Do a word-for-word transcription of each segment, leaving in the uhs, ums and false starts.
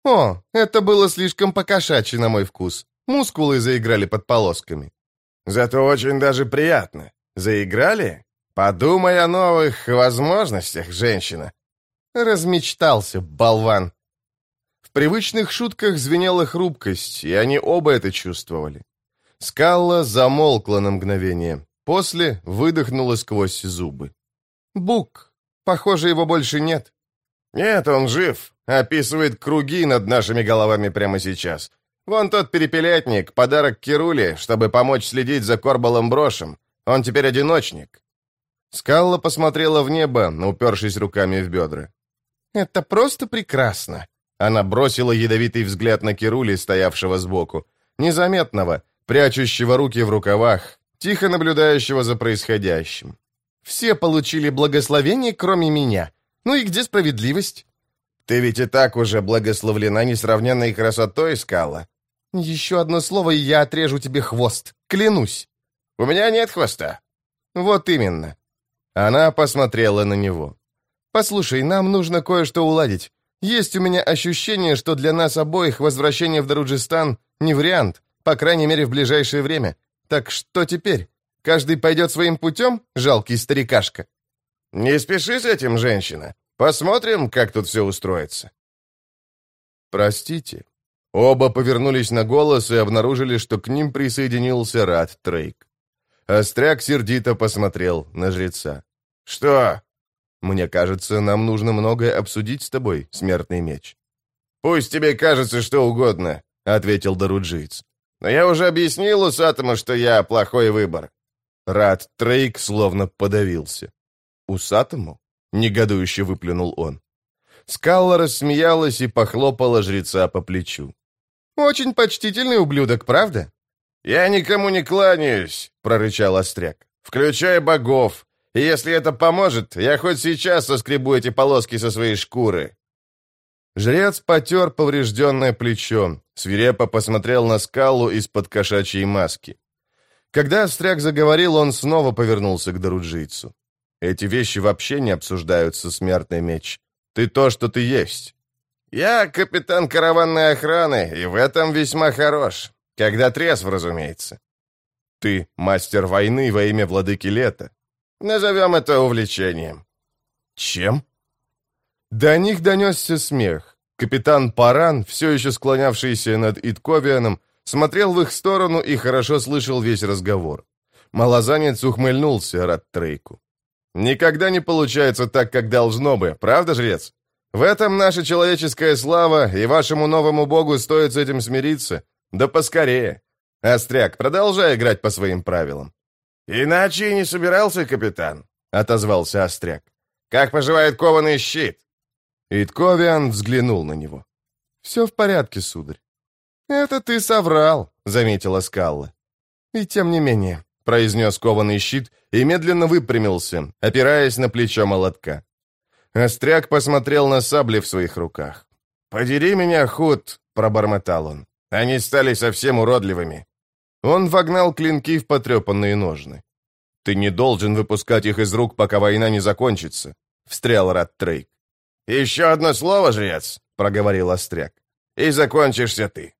О, это было слишком по-кошачьи на мой вкус. Мускулы заиграли под полосками. Зато очень даже приятно. Заиграли? Подумай о новых возможностях, женщина. Размечтался, болван. В привычных шутках звенела хрупкость, и они оба это чувствовали. Скалла замолкла на мгновение, после выдохнула сквозь зубы. «Бук, похоже, его больше нет». «Нет, он жив. Описывает круги над нашими головами прямо сейчас. Вон тот перепелятник, подарок Кируле, чтобы помочь следить за Корбалом Брошем. Он теперь одиночник». Скалла посмотрела в небо, упершись руками в бедра. «Это просто прекрасно!» Она бросила ядовитый взгляд на Кирули, стоявшего сбоку, незаметного, прячущего руки в рукавах, тихо наблюдающего за происходящим. «Все получили благословение, кроме меня. Ну и где справедливость?» «Ты ведь и так уже благословлена несравненной красотой, Скалла». «Еще одно слово, и я отрежу тебе хвост. Клянусь». «У меня нет хвоста». «Вот именно». Она посмотрела на него. «Послушай, нам нужно кое-что уладить. Есть у меня ощущение, что для нас обоих возвращение в Даруджистан не вариант, по крайней мере, в ближайшее время. Так что теперь? Каждый пойдет своим путем, жалкий старикашка?» «Не спеши с этим, женщина. Посмотрим, как тут все устроится». «Простите». Оба повернулись на голос и обнаружили, что к ним присоединился Рат Трейк. Остряк сердито посмотрел на жреца. «Что?» «Мне кажется, нам нужно многое обсудить с тобой, смертный меч». «Пусть тебе кажется что угодно», — ответил Даруджиец. «Но я уже объяснил усатому, что я плохой выбор». Рат Трейк словно подавился. «Усатому?» — негодующе выплюнул он. Скалла рассмеялась и похлопала жреца по плечу. «Очень почтительный ублюдок, правда?» «Я никому не кланяюсь», — прорычал Остряк. «Включай богов. И если это поможет, я хоть сейчас соскребу эти полоски со своей шкуры». Жрец потер поврежденное плечо, свирепо посмотрел на Скаллу из-под кошачьей маски. Когда Остряк заговорил, он снова повернулся к Даруджийцу. «Эти вещи вообще не обсуждаются, смертный меч. Ты то, что ты есть». «Я капитан караванной охраны, и в этом весьма хорош. Когда трезв, разумеется». «Ты мастер войны во имя владыки лета». «Назовем это увлечением». «Чем?» До них донесся смех. Капитан Паран, все еще склонявшийся над Итковианом, смотрел в их сторону и хорошо слышал весь разговор. Малозанец ухмыльнулся Рат-Трейку. «Никогда не получается так, как должно бы, правда, жрец? В этом наша человеческая слава, и вашему новому богу стоит с этим смириться. Да поскорее. Остряк, продолжай играть по своим правилам». «Иначе и не собирался, капитан», — отозвался Остряк. «Как поживает кованый щит?» Итковиан взглянул на него. «Все в порядке, сударь». «Это ты соврал», — заметила Скалла. «И тем не менее», — произнес кованый щит и медленно выпрямился, опираясь на плечо молотка. Остряк посмотрел на сабли в своих руках. «Подери меня, Худ», — пробормотал он. «Они стали совсем уродливыми». Он вогнал клинки в потрепанные ножны. «Ты не должен выпускать их из рук, пока война не закончится», — встрял Рат-Трейк. «Еще одно слово, жрец», — проговорил Остряк. «И закончишься ты».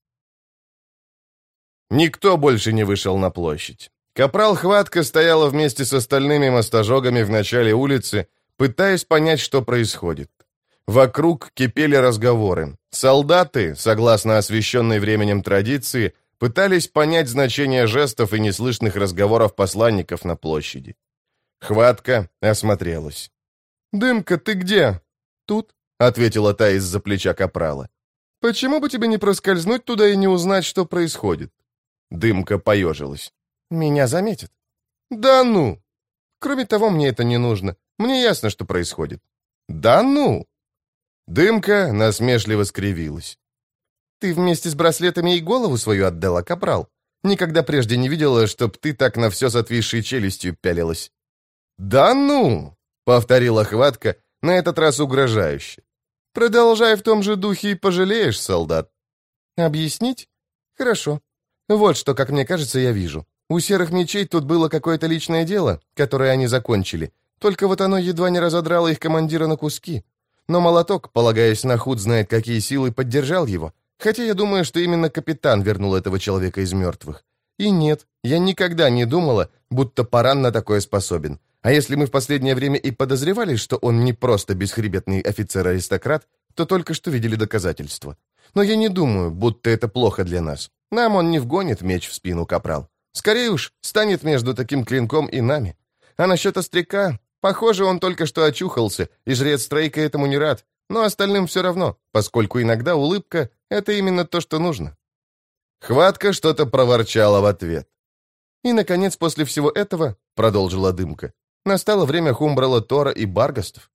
Никто больше не вышел на площадь. Капрал Хватка стояла вместе с остальными мостожогами в начале улицы, пытаясь понять, что происходит. Вокруг кипели разговоры. Солдаты, согласно освященной временем традиции, пытались понять значение жестов и неслышных разговоров посланников на площади. Хватка осмотрелась. «Дымка, ты где?» «Тут», — ответила та из-за плеча капрала. «Почему бы тебе не проскользнуть туда и не узнать, что происходит?» Дымка поежилась. «Меня заметят». «Да ну! Кроме того, мне это не нужно. Мне ясно, что происходит». «Да ну!» Дымка насмешливо скривилась. «Ты вместе с браслетами и голову свою отдала, капрал. Никогда прежде не видела, чтоб ты так на все с отвисшей челюстью пялилась». «Да ну!» — повторила Хватка, на этот раз угрожающе. «Продолжай в том же духе и пожалеешь, солдат». «Объяснить? Хорошо. Вот что, как мне кажется, я вижу. У серых мечей тут было какое-то личное дело, которое они закончили. Только вот оно едва не разодрало их командира на куски. Но молоток, полагаясь на худ знает какие силы, поддержал его, хотя я думаю, что именно капитан вернул этого человека из мертвых. И нет, я никогда не думала, будто Паран на такое способен. А если мы в последнее время и подозревали, что он не просто бесхребетный офицер-аристократ, то только что видели доказательства. Но я не думаю, будто это плохо для нас. Нам он не вгонит меч в спину, капрал. Скорее уж, станет между таким клинком и нами. А насчет остряка, похоже, он только что очухался, и жрец Стрейка этому не рад. Но остальным все равно, поскольку иногда улыбка — это именно то, что нужно. Хватка что-то проворчала в ответ. И, наконец, после всего этого, продолжила Дымка, настало время Хумбрала Тора и Баргастов.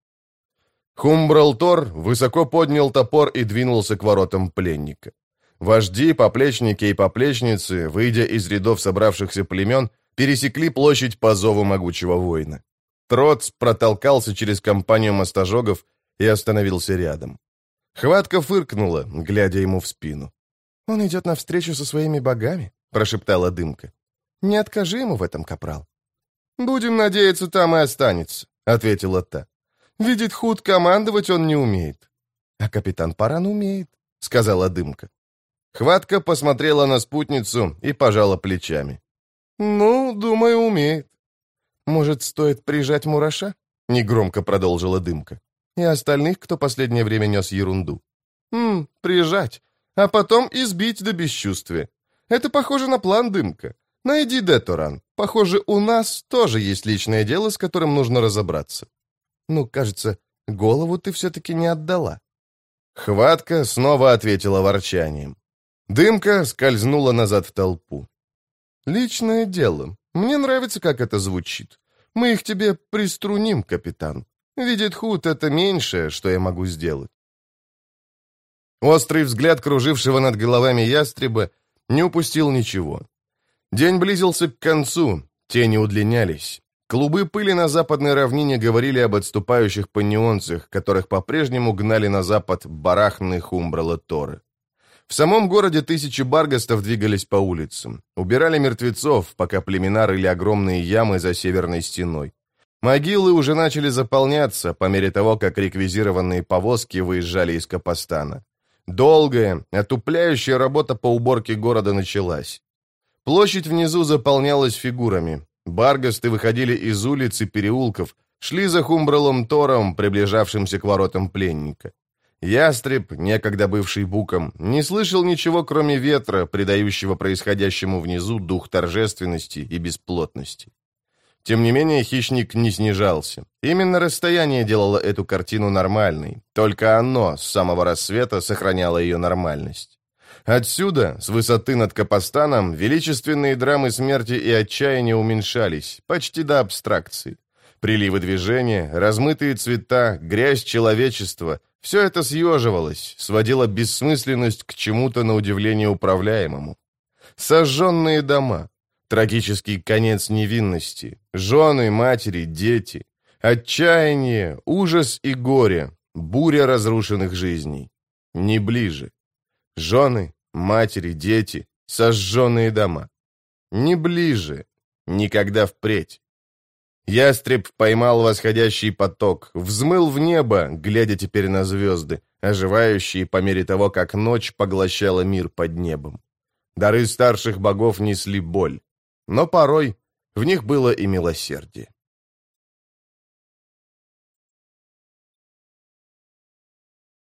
Хумбрал Тор высоко поднял топор и двинулся к воротам пленника. Вожди, поплечники и поплечницы, выйдя из рядов собравшихся племен, пересекли площадь по зову могучего воина. Троц протолкался через компанию мостожогов и остановился рядом. Хватка фыркнула, глядя ему в спину. «Он идет навстречу со своими богами», — прошептала Дымка. «Не откажи ему в этом, капрал». «Будем надеяться, там и останется», — ответила та. «Видит худ, командовать он не умеет». «А капитан Паран умеет», — сказала Дымка. Хватка посмотрела на спутницу и пожала плечами. «Ну, думаю, умеет». «Может, стоит прижать Мураша?» — негромко продолжила Дымка. «И остальных, кто последнее время нес ерунду». «Хм, прижать, а потом избить до бесчувствия. Это похоже на план, Дымка. Найди Деторан. Похоже, у нас тоже есть личное дело, с которым нужно разобраться». «Ну, кажется, голову ты все-таки не отдала». Хватка снова ответила ворчанием. Дымка скользнула назад в толпу. «Личное дело. Мне нравится, как это звучит. Мы их тебе приструним, капитан. Видит худ, это меньшее, что я могу сделать». Острый взгляд кружившего над головами ястреба не упустил ничего. День близился к концу, тени удлинялись. Клубы пыли на западной равнине говорили об отступающих панионцах, которых по-прежнему гнали на запад барахны Хумбрала Торы. В самом городе тысячи баргастов двигались по улицам, убирали мертвецов, пока племена рыли огромные ямы за северной стеной. Могилы уже начали заполняться по мере того, как реквизированные повозки выезжали из Капостана. Долгая, отупляющая работа по уборке города началась. Площадь внизу заполнялась фигурами. Баргасты выходили из улиц и переулков, шли за Хумбралом Тором, приближавшимся к воротам пленника. Ястреб, некогда бывший буком, не слышал ничего, кроме ветра, придающего происходящему внизу дух торжественности и бесплотности. Тем не менее, хищник не снижался. Именно расстояние делало эту картину нормальной. Только оно с самого рассвета сохраняло ее нормальность. Отсюда, с высоты над Капостаном, величественные драмы смерти и отчаяния уменьшались, почти до абстракции. Приливы движения, размытые цвета, грязь человечества — все это съеживалось, сводило бессмысленность к чему-то на удивление управляемому. Сожженные дома, трагический конец невинности, жены, матери, дети, отчаяние, ужас и горе, буря разрушенных жизней. Не ближе. Жены, матери, дети, сожженные дома. Не ближе. Никогда впредь. Ястреб поймал восходящий поток, взмыл в небо, глядя теперь на звезды, оживающие по мере того, как ночь поглощала мир под небом. Дары старших богов несли боль, но порой в них было и милосердие.